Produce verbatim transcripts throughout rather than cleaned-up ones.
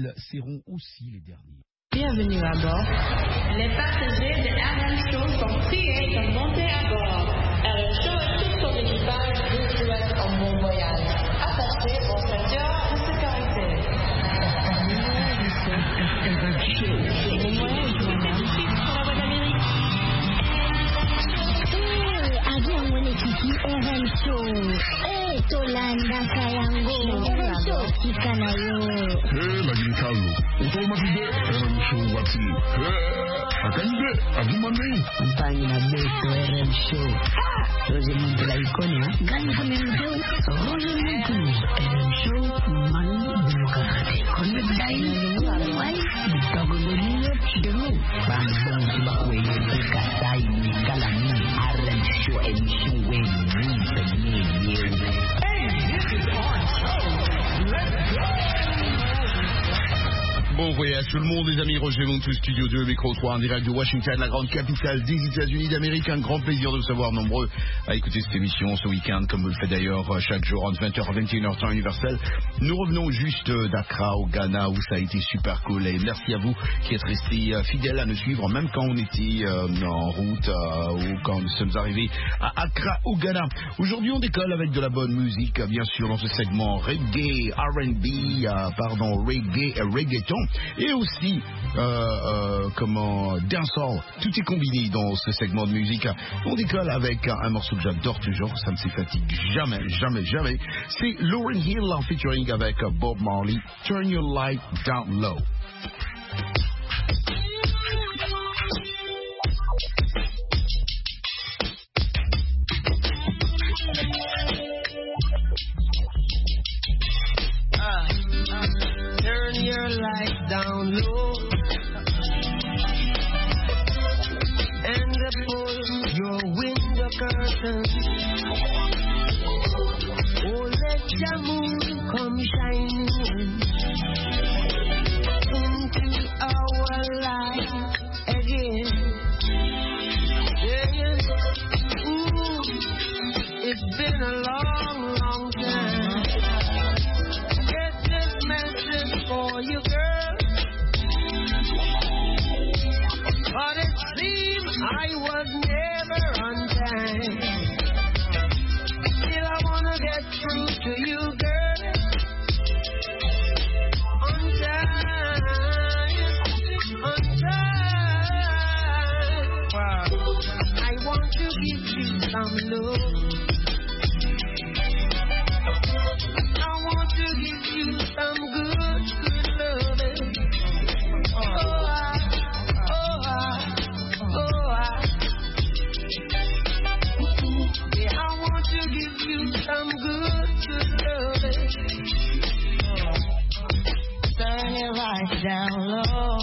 ils seront aussi les derniers. Bienvenue à bord. Les passagers de R M Show sont priés de monter à bord. R M Show et tout son équipage vous souhaitent un bon voyage. Attachez vos ceintures de sécurité. R M Show. Bon voyage, madame. Pour la voie d'Amérique. Eh, avion mwenyekiti R M Show. Eh, Tolanda Kayango. R M Show Kikanayo. Eh, lagi kalu. Utau matide R M Show wati. Eh, akande agumane. Mpangi na beto R M Show. Roje muntu la ikone ha. Gani kame mzeo. Roje muntu R M Show mani bukakate. Kone daini wai. Bitago doniyo chidemu. Bambo mbakwe yeka daini kalami R M Show emission when we begin you. Hey, this is our show. Let's go. Bon voyage tout le monde, les amis. Roger Montou, Studio deux, micro trois, en direct de Washington, la grande capitale des États-Unis d'Amérique. Un grand plaisir de vous savoir nombreux à écouter cette émission ce week-end, comme vous le faites d'ailleurs chaque jour entre vingt heures et vingt et une heures temps universel. Nous revenons juste d'Accra au Ghana, où ça a été super cool. Et merci à vous qui êtes restés fidèles à nous suivre, même quand on était euh, en route euh, ou quand nous sommes arrivés à Accra au Ghana. Aujourd'hui, on décolle avec de la bonne musique, bien sûr, dans ce segment reggae, R and B, euh, pardon, reggae et reggaeton. Et aussi, euh, euh, comment, dancehall. Tout est combiné dans ce segment de musique. On décolle avec un morceau que j'adore toujours, ça ne se fatigue jamais, jamais, jamais. C'est Lauryn Hill en featuring avec Bob Marley, Turn Your Light Down Low. Turn your light down low and pull your window curtains. Oh, let the moon come shining into our life again. Yeah. Ooh, it's been a long, long time. For you, girl, but it seemed I was never on time. Still I wanna get through to you, girl, on time, on time. Wow. I want to give you some love. I want to give you some good, good loving. Oh, I, oh, I, oh, I. Yeah, I want to give you some good, good loving. Turn your light down low.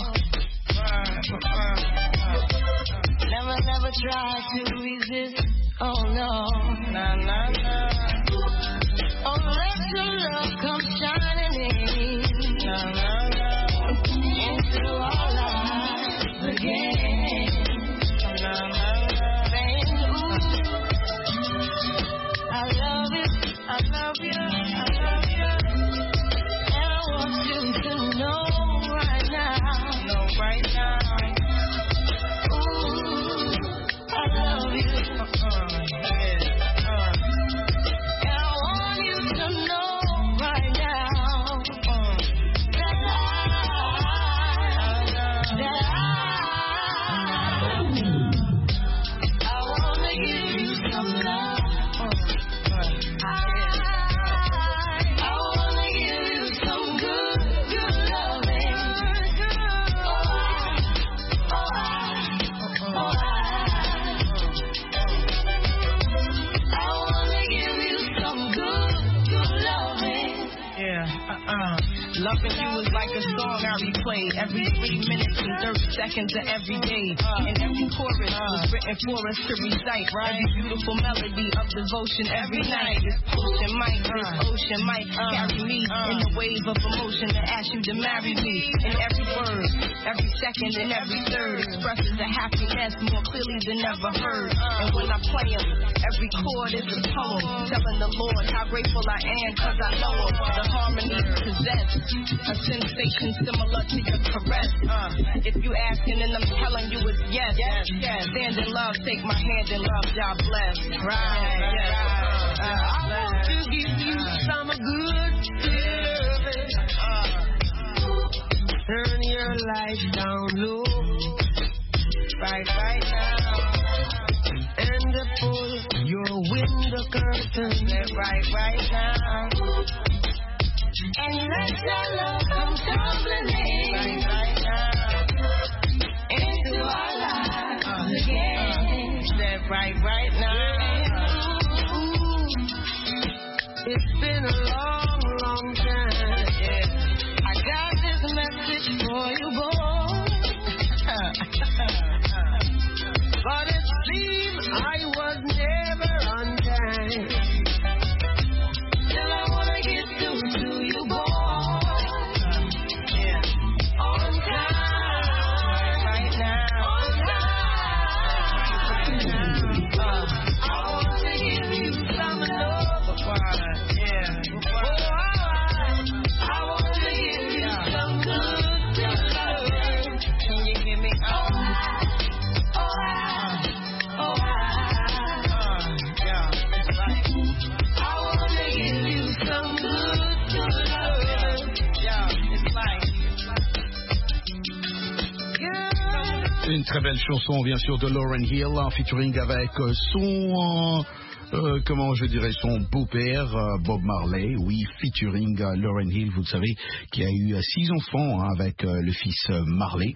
Never, never try to resist. Oh, no. Nah, nah, nah. Oh, let your love come shining in, na, na, na, into our lives again. Na, na, na, saying, ooh, I love you, I love you, I love you. And I want you to know right now, know right now. Ooh, I love you. Uh-uh, yeah. Loving you is like a song I replay every three minutes and thirty seconds of every day. And every chorus was written for us to recite. Every beautiful melody of devotion every night. This ocean might, this ocean might carry me in the wave of emotion to ask you to marry me. And every word, every second and every third expresses the happiness more clearly than ever heard. And when I play them, every chord is a poem, telling the Lord how grateful I am, cause I know him. The harmony possess a sensation similar to your caress. Uh, if you asking and I'm telling you it's yes, yes, yes. Stand in love, take my hand in love, God bless. Right, yes. Uh, I want to give you some good service. Uh, turn your life down low, right, right now. And pull your window curtain, right, right now. And let your love come tumbling in, right, right now. Into our lives uh, again, uh, right, right now. Ooh, it's been a long, long time. Yeah. I got this message for you, boy. But it seems I was never on time. Till I wanna get through to you, boy. Yeah. On time, right now. On time, right now. Uh, I wanna give you some love, yeah. Oh, I wanna give you some good love. Can you hear me? Oh, une très belle chanson, bien sûr, de Lauryn Hill, en featuring avec son... Euh, comment je dirais, son beau-père, euh, Bob Marley, oui, featuring euh, Lauryn Hill, vous le savez, qui a eu euh, six enfants hein, avec euh, le fils euh, Marley,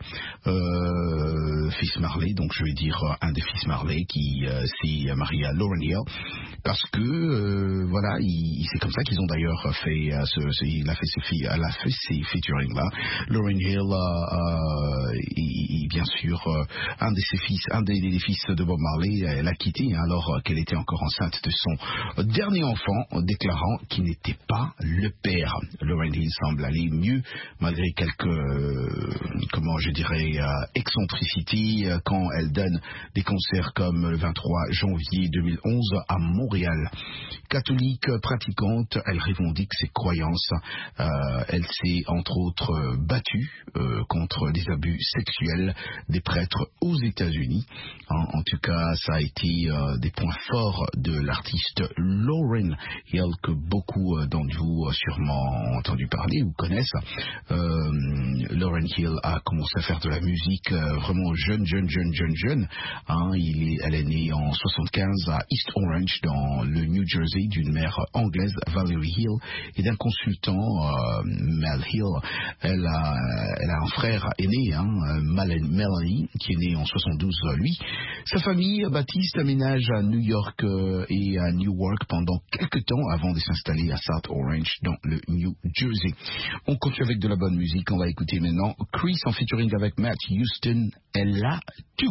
euh, fils Marley, donc je vais dire euh, un des fils Marley qui euh, s'est marié à Lauryn Hill, parce que, euh, voilà, il, c'est comme ça qu'ils ont d'ailleurs fait, euh, ce, ce, il a fait ces, elle a fait ces featuring-là. Lauryn Hill, euh, euh, et, et bien sûr, euh, un de ses fils, un des, des fils de Bob Marley, elle a quitté, hein, alors euh, qu'elle était encore enceinte de son dernier enfant, déclarant qu'il n'était pas le père. Lauryn Hill semble aller mieux malgré quelques, euh, comment je dirais, euh, excentricités euh, quand elle donne des concerts comme le vingt-trois janvier deux mille onze à Montréal. Catholique pratiquante, elle revendique ses croyances. Euh, elle s'est entre autres battue euh, contre les abus sexuels des prêtres aux États-Unis. En, en tout cas, ça a été euh, des points forts de l'artiste Lauryn Hill, que beaucoup d'entre vous ont sûrement entendu parler ou connaissent. Euh, Lauryn Hill a commencé à faire de la musique euh, vraiment jeune, jeune, jeune, jeune, jeune. Hein, il est, elle est née en soixante-quinze à East Orange, dans le New Jersey, d'une mère anglaise, Valerie Hill, et d'un consultant, euh, Mel Hill. Elle a, elle a un frère aîné, hein, Melanie, qui est né en soixante-douze, lui. Sa famille, Baptiste, aménage à New York euh, et à Newark pendant quelques temps avant de s'installer à South Orange dans le New Jersey. On continue avec de la bonne musique. On va écouter maintenant Chris en featuring avec Matt Houston. Elle a tout.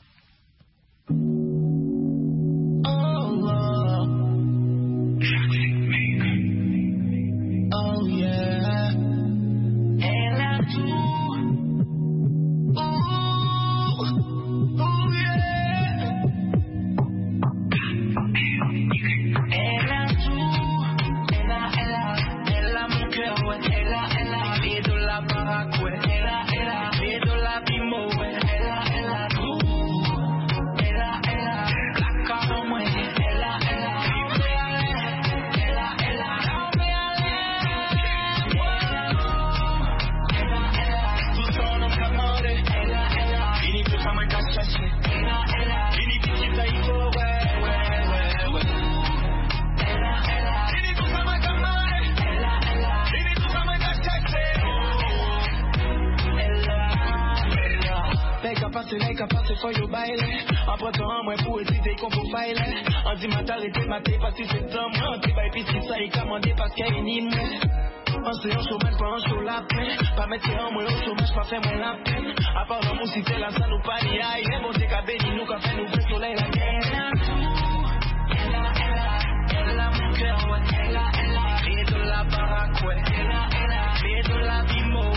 Oh yeah, elle a tout. Like a passe for you baile. Après toi, moi pour éviter qu'on peut baile. On dit ma t'arrêter ma t'es parti septembre. On dit bah puis si ça est commandé parce qu'elle est nime. On se en chômage pas en chaud la peine. Pas mettre en moi au chômage pas faire moi la peine. À part l'amour si c'est là ça nous pas y aille. Bon c'est qu'à béni nous qu'à faire nous vrai soleil la guerre. Elle a, elle a, elle a mon cœur, ouais. Elle a, elle a, et de la baraque, ouais. Elle a, elle a, et de la vie,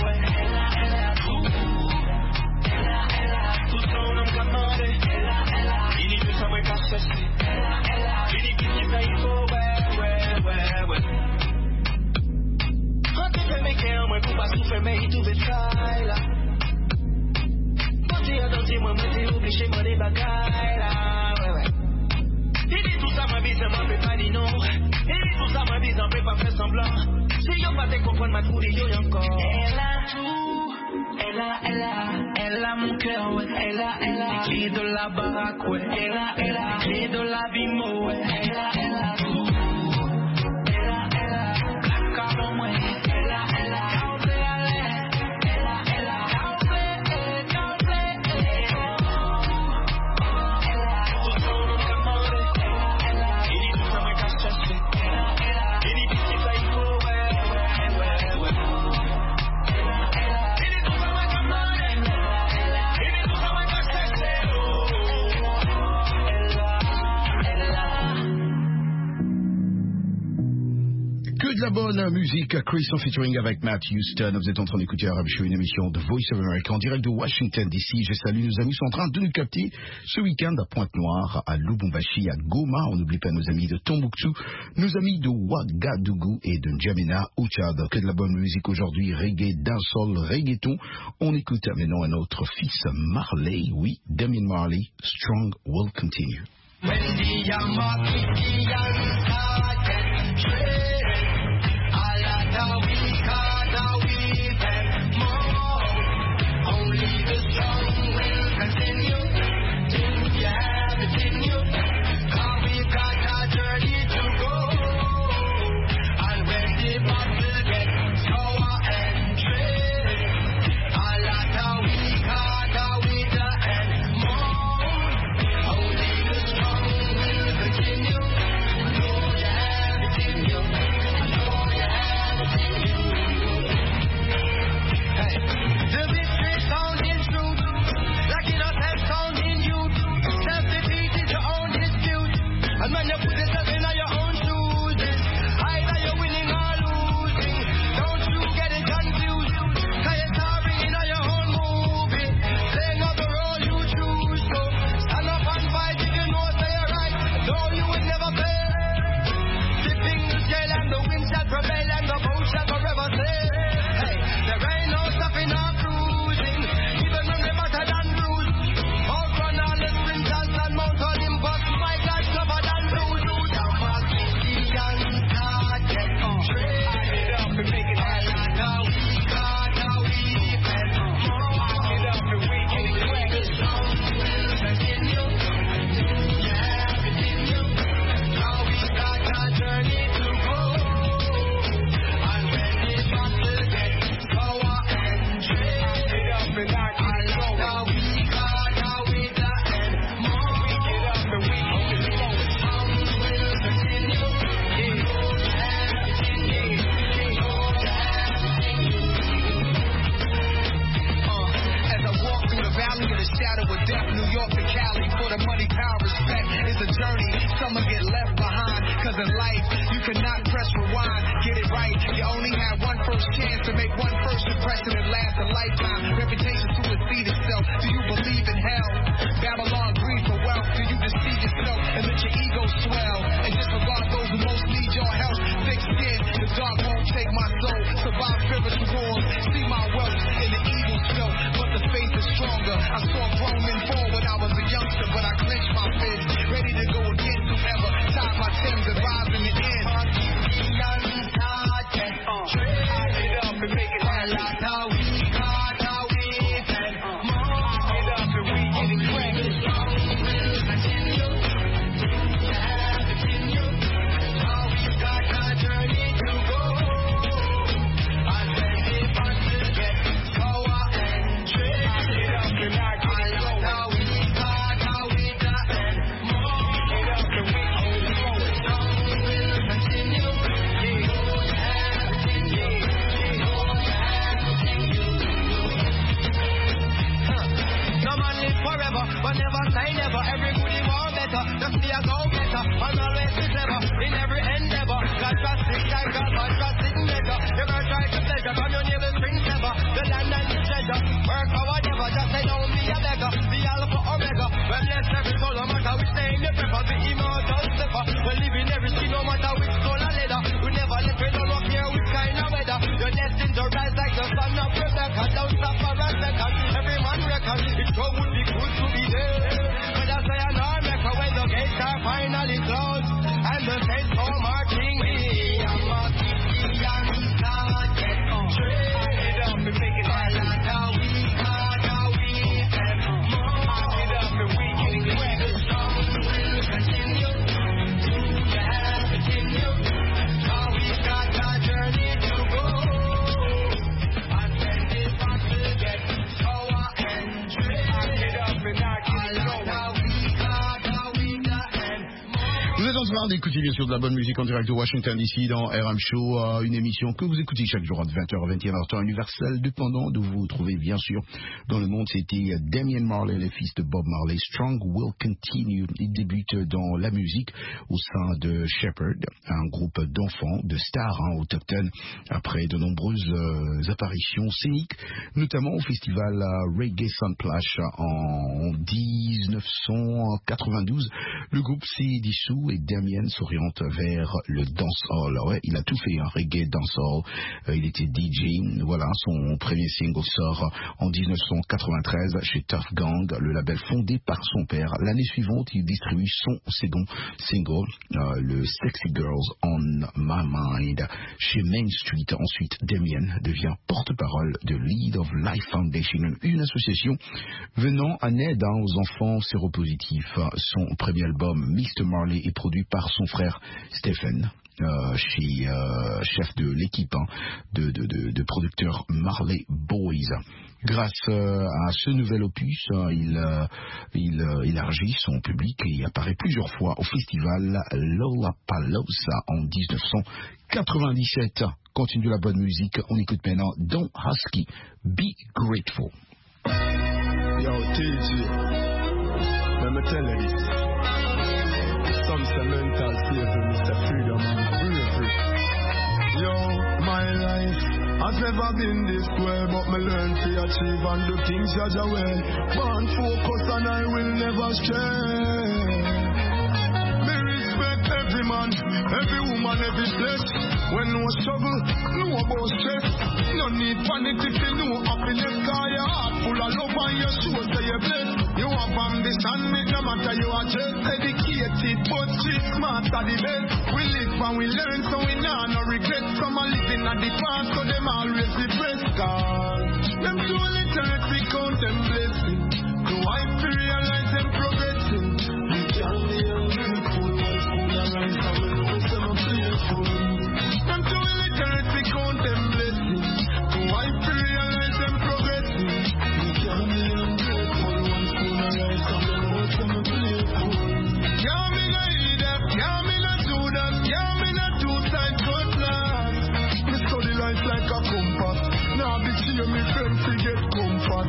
dit tout bétail là. Parti à danser, moi, moi, t'es obligé, moi, des bagailles là. Ouais, ouais. Il dit tout ça, ma vie, ça m'a fait pas dit non. Il dit tout ça, ma vie, ça me fait pas faire semblant. Si yo pas te comprendre, ma trou de yo encore. Elle a tout. Elle a, elle a, elle a mon cœur, ouais. Elle a, elle a, clé de la baraque, ouais. Elle a, elle a, clé de la bimo, ouais. Elle a, elle a tout. Elle a, elle a, car moi, elle a, elle a, calme, elle a, elle a, calme, calme, elle a, tout ça, on a demandé. Elle a, il dit tout ça, mais qu'à chercher. Elle a, elle a, il dit tout ça, il faut, ouais, ouais, ouais, ouais. De la bonne musique, Chris en featuring avec Matt Houston. Vous êtes en train d'écouter Arab Show, une émission de Voice of America en direct de Washington D C. Je salue nos amis qui sont en train de nous capter ce week-end à Pointe-Noire, à Lubumbashi, à Goma. On n'oublie pas nos amis de Tombouctou, nos amis de Ouagadougou et de N'Djamena au Tchad. Que de la bonne musique aujourd'hui, reggae, dancehall, reggaeton. On écoute maintenant un autre fils, Marley, oui, Damien Marley, Strong Will Continue. When the Yamakitians started trading, all of the weak are the weak and more. Only the strong will continue. Do you have it in you? 'Cause we've got a journey to go. And when the battle gets sour and dreary, all of the weak are the weaker and more. Only the strong will continue. Know you have it in you. Know you have it in you. Hey, the victory sounding truth, like it not have sounding youth. Self-defeat is your own dispute, and when you put yourself in your own shoes, it's either you're winning or losing. Don't you get it confused, 'cause you're starring in your own movie, playing out the role you choose. So stand up and fight if you know that you're right, though you would never fail. Dipping the scale and the wind shall prevail and the boat shall forever sail. Hey, there ain't no stopping or cruising, even when we're better than bruised. Outrun all the sprinters and Mount Olympus, my God, tougher than blues. Yamakitians started trading, all of the weak are the weak and more. Only the strong will continue. You have it in you. Now we got a journey to go. And when the battle gets sour and dreary, all of the weak are the weaker and more. Only the strong will continue. You have it in you. You have it in you. Uh, as I walk through the valley of the shadow of death, New York to Cali, for the money, power, respect is a journey. Some will get left behind, 'cause in life you cannot press rewind. Get it right, you only have one first chance to make one first impression that lasts a lifetime. Reputation supersedes itself. Do you believe in hell? Babylon greed for wealth. Do you deceive yourself and let your ego swell? And disregard those who most need your help. Thick skin, the dark won't take my soul. Survive spiritual wars, see my wealth in the evil snow. But the faith is stronger. I saw grown men fall when I was a youngster, but I clenched my fist, ready to go against whoever tied my Timbs and vibes in the end. Yamakitians started trading, all of the weak are the weak and more. Only the strong will continue. You have it in you. Now we've got a journey to go. And when the battle gets sour and dreary, all of the weak are the weaker and more. Only the strong will continue. You have it in you. You have it in you. No man live forever, but never say never. Every goodie want better, just be a go-getter. And always be clever in every endeavor. God trust it, God God, but trust it better. Never try to pleasure, from your neighbor's spring never. The land and the treasure, work or whatever. Just say don't be a beggar, be alpha omega. Well, bless every soul, no matter which name they prefer. Be immortal stepper, well, live in every skin, no matter which soul or leather. We never let me know, no care which kind of weather. You're destined to rise like the sun of rebel. Avant d'écouter bien sûr de la bonne musique en direct de Washington D C dans R M Show, euh, une émission que vous écoutez chaque jour à vingt heures à vingt et une heures temps universel, dépendant d'où vous vous trouvez bien sûr dans le monde. C'était Damian Marley, le fils de Bob Marley. Strong Will Continue. Il débute dans la musique au sein de Shepherd, un groupe d'enfants, de stars hein, au top dix, après de nombreuses euh, apparitions scéniques, notamment au festival euh, Reggae Sunsplash en dix-neuf cent quatre-vingt-douze. Le groupe s'est dissous et Damien s'oriente vers le dancehall. Ouais, il a tout fait, hein, reggae, dancehall. Euh, il était D J. Voilà, son premier single sort en dix-neuf cent quatre-vingt-treize chez Tough Gang, le label fondé par son père. L'année suivante, il distribue son second single, euh, le Sexy Girls on My Mind, chez Main Street. Ensuite, Damien devient porte-parole de Lead of Life Foundation, une association venant en aide hein, aux enfants séropositifs. Son premier album, mister Marley, est produit par son frère Stephen, euh, chez euh, chef de l'équipe hein, de, de, de, de producteurs Marley Boys. Grâce euh, à ce nouvel opus, euh, il, euh, il euh, élargit son public et apparaît plusieurs fois au festival Lollapalooza en dix-neuf cent quatre-vingt-dix-sept. Continue de la bonne musique, on écoute maintenant Don Husky, Be Grateful. Yo, T G, let me tell you this. Some say mental slavery, Mister Freedom, I'm free. Yo, my life has never been this way, but me learn to achieve and do things Jaja well. Born focus and I will never stray. Me respect every man, every woman, every place. When no struggle, no about stress. No need panic if you know happiness, cause your heart full of love and your soul say you're blessed. You have ambition, it no matter you are just educated, but street smart are the best. We live and we learn, so we nah no regret. Some are living at the past, so them always depressed. Cause them too literate, we count them blessing. So I realize them progressing. We can't be ungrateful, one food and rice, and we know some are playful. Them too literate, we count them blessing. So I realize them progressing. We can't be ungrateful, one food and rice, and we know some are playful. Yeah, me no eat them, yeah, me no do them, yeah, me no do side cutlass. Me study life like a compass. Now be cheer me friends to get comfort.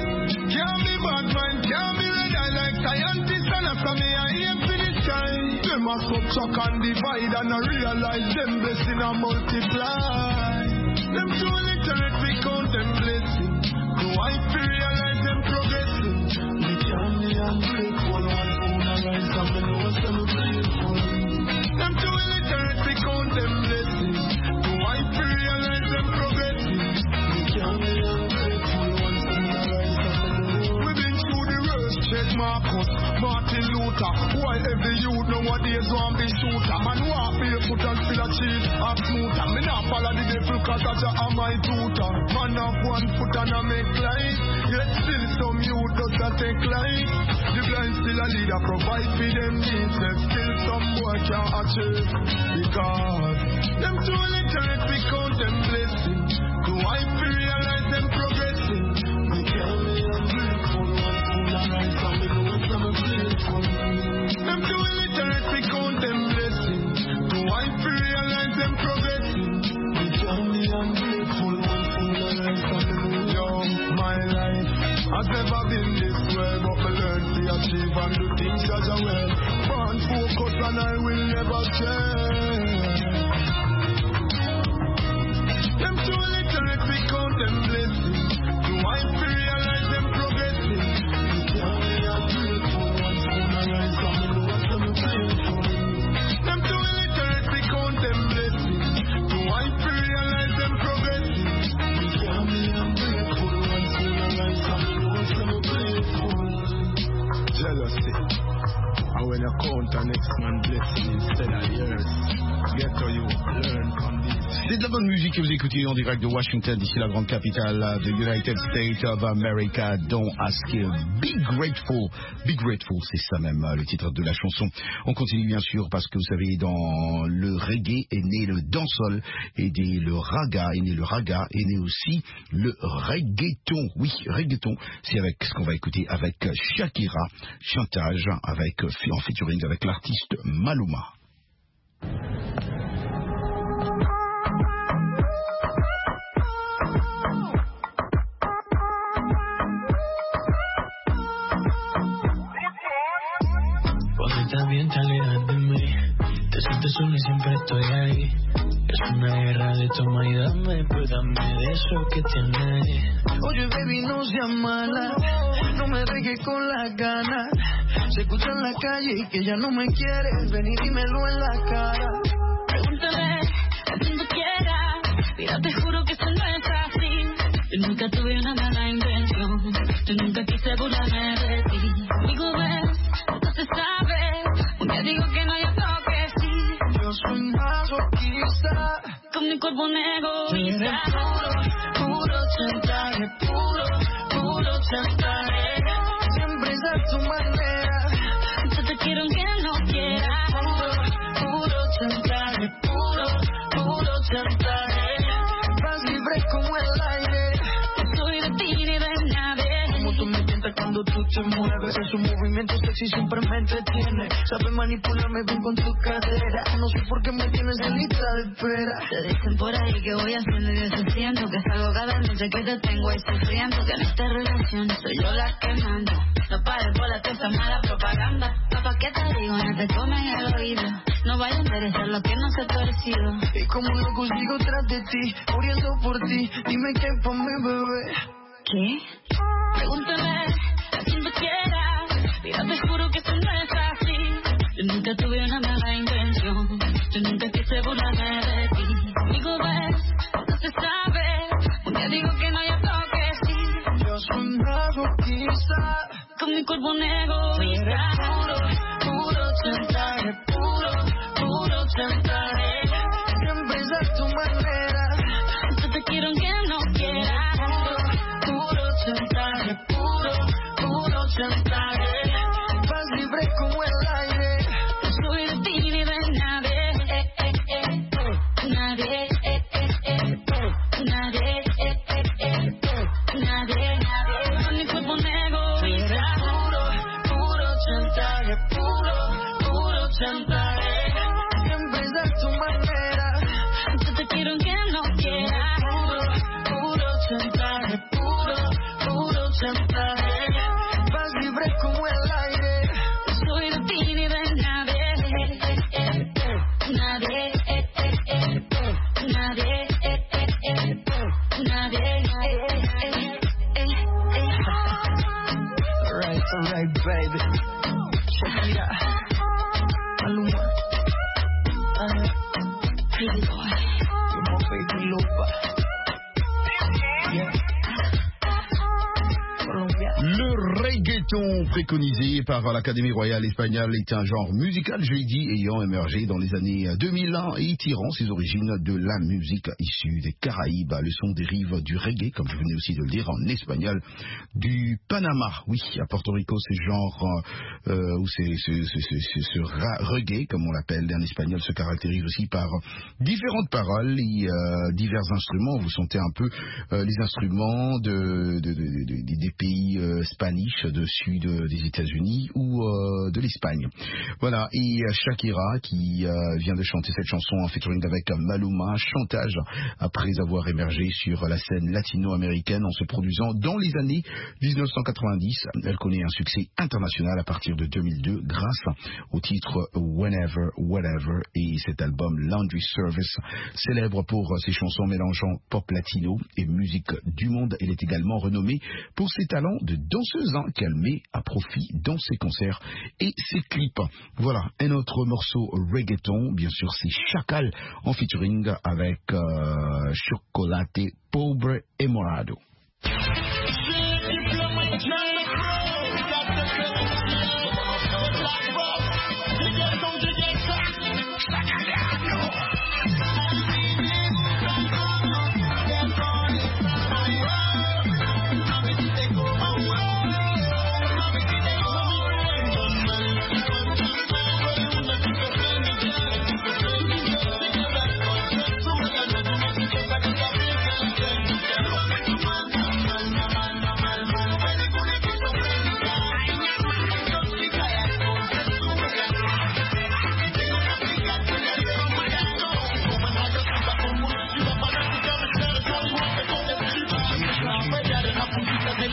Can't be bad mind, can't be red eye like scientists, and after me I aim for the sky. Them a subtract and divide and I realize them blessing and multiply. Them too literate, we count them blessing. So I realize them progressing. We can't be ungrateful, one food and rice, and we know some grateful. Them too illiterate, we count them blessing. So I realize them progressing. We can't be ungrateful, one food and rice, and we know. We've been through the worst, check Marcus, Martin Luther. Why every youth nowadays want be shooter? Man walk barefoot and still achieve a smoother. Me not follow the devil cause I am my tutor. Man have one foot and I make life. Yet still some youth does not take life. The blind still a leader provide for them needs. Yet still some boy can't achieve. Because them too literate, we count them blessing. So I realize them progressing. We can't be ungrateful, one food and rice, and we know some are grateful. Them too illiterate, we count them blessing. So I realize them progressing. We can't be ungrateful, one food and rice, and we know. Yo, my life has never been this way, but me learn to achieve and do things as I will. Born focus and I will never change. Them too illiterate, we count them blessing. So I realize them progressing. We can't be ungrateful, one food and rice, and we know some are grateful. Them too illiterate, we count them blessing. So I realize them progressing. We can't be ungrateful, one food and rice, and we know some are grateful. Jealousy, and when you count an next man blessing instead of yours, get to you, learn from this. C'est de la bonne musique que vous écoutez en direct de Washington, d'ici la grande capitale de United States of America. Don't ask you, Be Grateful. Be Grateful, c'est ça même le titre de la chanson. On continue bien sûr parce que vous savez, dans le reggae est né le dancehall et des, le raga est né le raga est né aussi le reggaeton. Oui, reggaeton, c'est avec ce qu'on va écouter avec Shakira, chantage avec en featuring avec l'artiste Maluma. Cuando estás bien te alejas de mí, te sientes solo y siempre estoy ahí. Es una guerra de toma y dame, pues dame de eso que tienes. Oye baby, no seas mala, no me dejes con las ganas. Se escucha en la calle y que ya no me quieres, ven y dímelo en la cara. Pregúntale a quien tú quieras, mira te juro que eso no es así. Yo nunca tuve una mala intención, yo nunca quise burlarme de ti. Amigo ves, no se sabe, un día digo que no, yo toque sí. Yo soy masoquista, con mi cuerpo un egoísta. eres puro, puro chantaje, puro, puro chantaje. Siempre es a tu manera, yo te quiero aunque no quieras. puro, puro chantaje, puro, puro chantaje. Vas libre como el aire, No soy de ti ni de nadie. como tú me tientas cuando tú te mueves. En su movimiento sexy siempre me entretiene. Sabes manipularme bien con tu cadera. No sé por qué me tienes en lista de espera. Te dicen por ahí que voy haciendo y deshaciendo, que salgo cada noche que te tengo ahí sufriendo, que en esta relación soy yo la que mando. No pares por la esa mala propaganda. Papá, ¿qué te digo? No te comen el oído. No vaya a interesar lo que no se ha parecido. Y como loco sigo tras de ti, muriendo por ti. Dime qué pa' mi bebé. ¿Qué? Pregúntale a quien tú quieras, mira te juro que eso no es así. Yo nunca tuve una mala intención, yo nunca quise burlarme de ti. Conmigo ves, no se sabe, un día digo que no, yo toque sí. Yo soy masoquista, Con mi cuerpo un eres egoísta. puro, puro chantaje, puro, puro chantaje. Siempre es a tu manera, Yo te quiero aunque no quieras. puro chantaje, puro, puro chantaje. Vas libre como el aire, No soy de ti ni de nadie. Eh, eh, eh. Nadie. Eh, eh, eh. Nadie. Eh, eh, eh. Nadie. Nadie. Con mi cuerpo un egoísta. puro, puro chantaje, puro, puro chantaje. Siempre es a tu manera, Yo te quiero aunque no quieras. puro, puro chantaje, puro, puro chantaje. Vas libre como el aire, No soy de ti ni de nadie. Eh, eh, eh. Nadie. Eh, eh, eh. Nadie. Eh, eh, eh. Nadie. Eh, eh, eh. Eh, eh. Alright, alright, baby. Shakira, Maluma, uh, Pretty boy. you're my baby Lupa. Yeah. Colombia. Le reggaeton préconisé par l'Académie royale espagnole est un genre musical, je l'ai dit, ayant émergé dans les années deux mille et tirant ses origines de la musique issue des Caraïbes. Le son dérive du reggae, comme je venais aussi de le dire en espagnol, du Panama. Oui, à Porto Rico, c'est genre, euh, ou c'est ce, ce, ce, ce, ce ra- reggae, comme on l'appelle en espagnol, se caractérise aussi par différentes paroles et euh, divers instruments. Vous sentez un peu euh, les instruments de, de, de, de, de- des pays euh, spanish, de sud des États-Unis ou euh, de l'Espagne. Voilà, et euh, Shakira qui euh, vient de chanter cette chanson en featuring avec Maluma, chantage après avoir émergé sur la scène latino-américaine en se produisant dans les années dix-neuf cent quatre-vingt-dix. Elle connaît un succès international à partir de deux mille deux grâce au titre Whenever, Whatever et cet album Laundry Service, célèbre pour ses chansons mélangeant pop latino et musique du monde. Elle est également renommée pour ses talents de danseuse hein, qu'elle met à profit dans ses concerts et ses clips. Voilà, un autre morceau reggaeton, bien sûr c'est Chacal en featuring avec euh, Chocolate Pobre et Morado.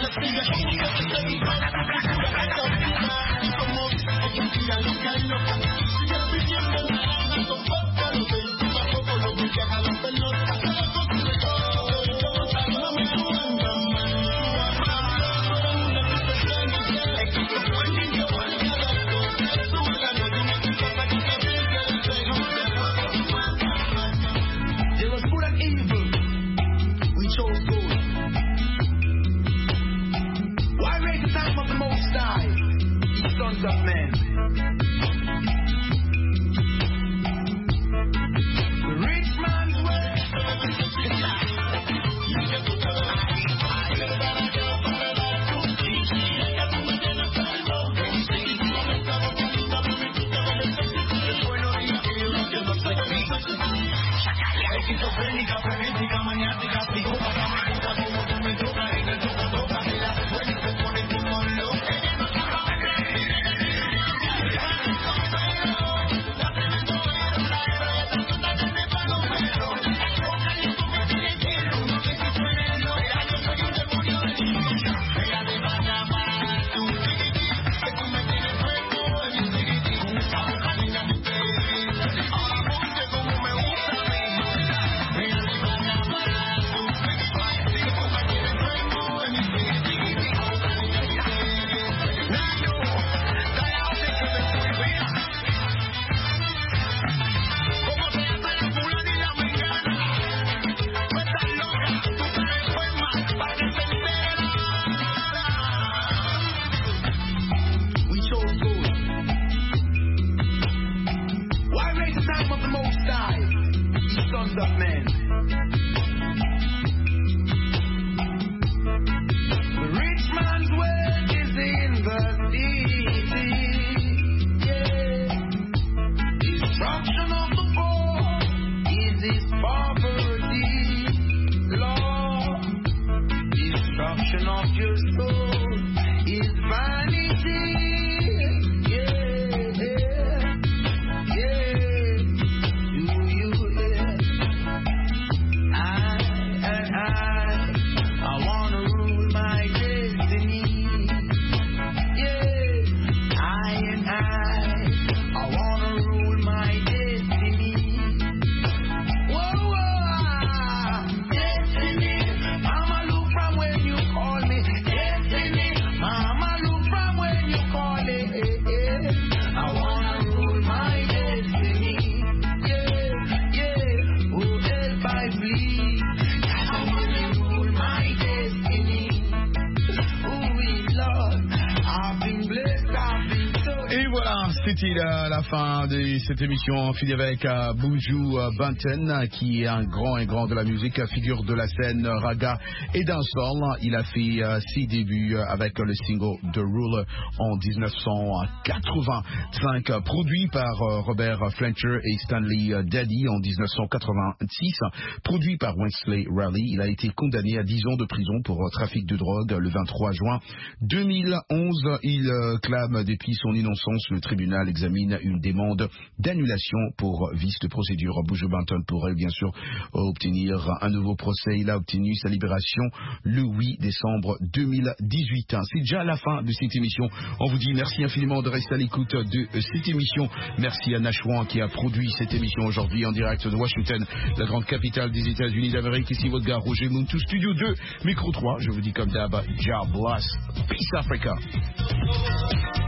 C'était la, la fin de cette émission fidèle avec uh, Buju Banton, qui est un grand et grand de la musique, figure de la scène raga et dancehall. Il a fait uh, ses débuts avec le single The Ruler en dix-neuf cent quatre-vingt-cinq, produit par uh, Robert Fletcher et Stanley Daddy en dix-neuf cent quatre-vingt-six, produit par Wesley Raleigh. Il a été condamné à dix ans de prison pour uh, trafic de drogue le vingt-trois juin deux mille onze. Il uh, clame depuis son innocence. Le tribunal examine une demande d'annulation pour vice de procédure. Buju Banton pourrait bien sûr obtenir un nouveau procès. Il a obtenu sa libération le huit décembre deux mille dix-huit. C'est déjà la fin de cette émission. On vous dit merci infiniment de rester à l'écoute de cette émission. Merci à Nashwan qui a produit cette émission aujourd'hui en direct de Washington, la grande capitale des États-Unis d'Amérique. Ici votre gars Roger Muntu, Studio deux, Micro trois. Je vous dis comme d'hab, Jah bless. Peace Africa.